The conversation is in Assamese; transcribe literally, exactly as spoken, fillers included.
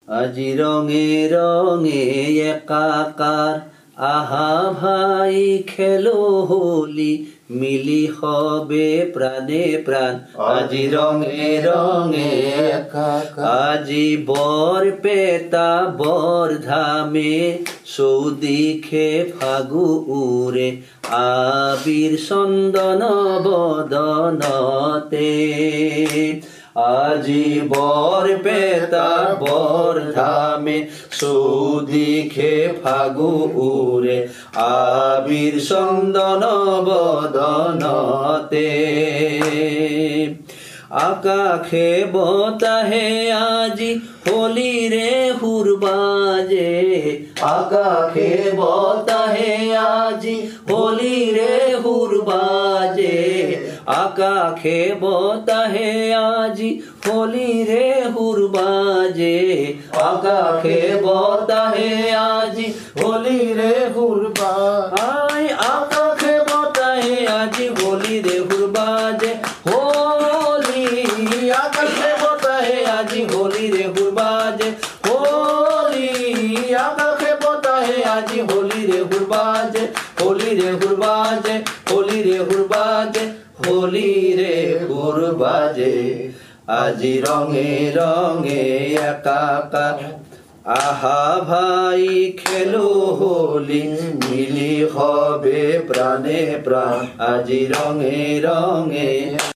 আজি রঙে রঙে একাকার আহা ভাই খেলো হোলি মিলি হবে প্রাণে প্রাণ আজি রঙে রঙে আজি বর পেতা বর ধামে সৌদিখে ফাগু উরে আবির চন্দন বদনতে আজি বর পেতা বর ধামে সৌদিখে ফাগু উরে আবির চন্দন বদনতে আকাশে বতাহে আজি হোলি রে হুরবাজে আকাশে বতাহে আজি হোলি রে হুরবাজে আকাশে বতাহে আজি হোলি রে হুরবাজে আকাশে বতাহে আজি হোলি রে হুরবাজে আকাশে বতাহে আজি হোলি রে হুরবাজে হোলি আকাশে বতাহে আজি হোলি রে হুরবাজে হোলি আকাশে বতাহে আজি হোলি রে হুরবাজে হোলি রে হুরবাজে হোলি রে হুরবাজে হোলি রে হুরবাজে আজি রঙে রঙে একাকার আহা ভাই খেলো হোলি মিলি হবে প্রাণে প্রাণ আজি রঙে রঙে